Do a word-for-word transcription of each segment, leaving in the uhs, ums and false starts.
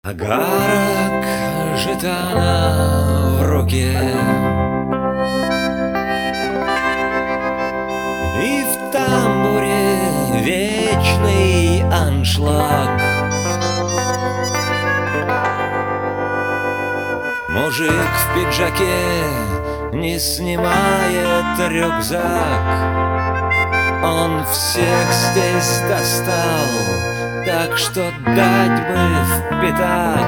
Огарок жетана в руке, и в тамбуре вечный аншлаг. Мужик в пиджаке не снимает рюкзак. Он всех здесь достал, так что дать бы в пятак.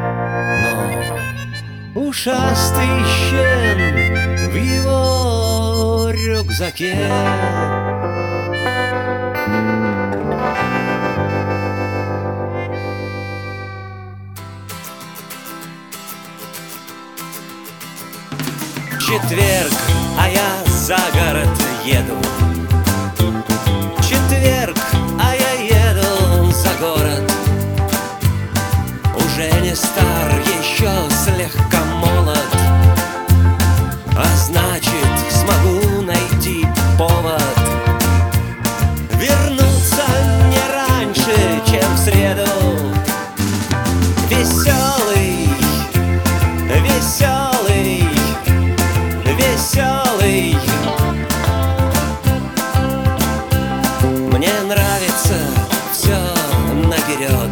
Но ушастый щен в его рюкзаке. Четверг, а я за город еду. Четверг, а я еду за город. Уже не стар, еще слегка молод, а значит, смогу найти повод вернуться не раньше, чем в среду. Веселый, веселый, веселый. Мне нравится все наперед.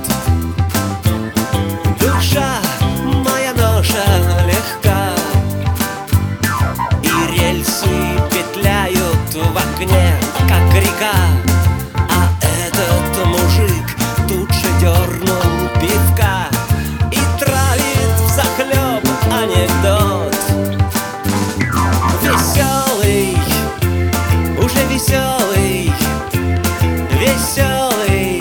Душа моя ноша легка, и рельсы петляют в окне, как река. А этот мужик тут же дернул пивка и травит взахлеб анекдот. Веселый, уже веселый, веселый.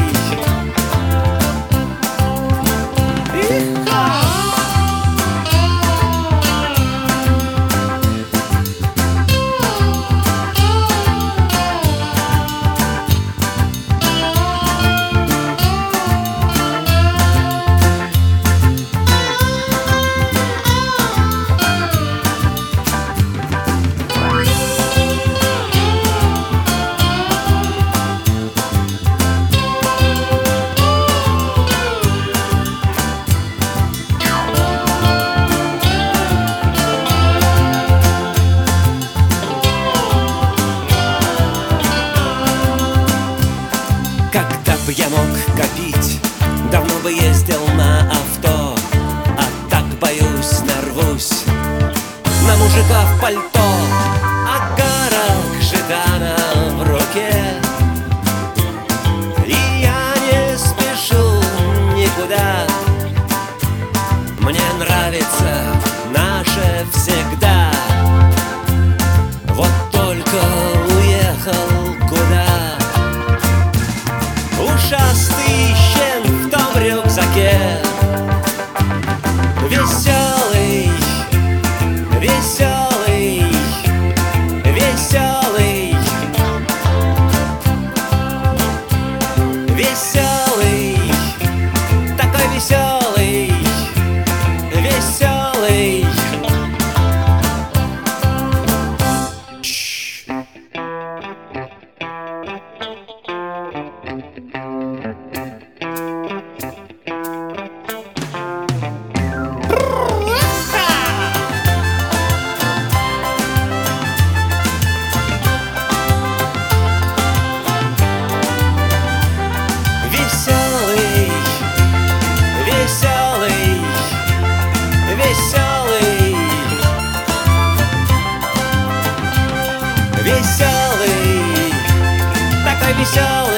Когда бы я мог копить, давно бы ездил на авто. А так, боюсь, нарвусь на мужика в пальто. Огарок жетана в руке, и я не спешу никуда. Мне нравится наше всегда. Вот только уехал куда. Ушастый щен в том рюкзаке. Веселый, веселый, веселый, веселый, такой веселый, веселый. Веселый, веселый, веселый, веселый, такой веселый.